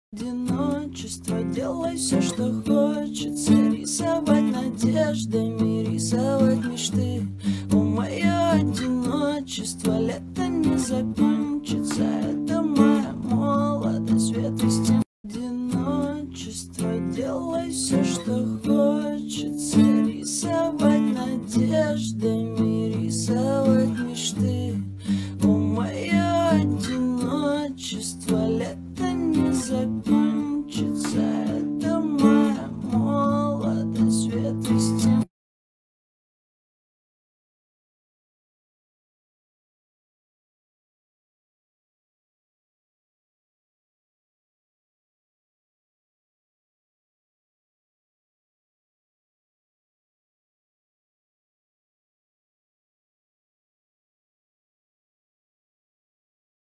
Одиночество, делай все, что хочется. Рисовать надеждами, рисовать мечты. О, мое одиночество, лето не закончится. Это моя молодость, свет и стена.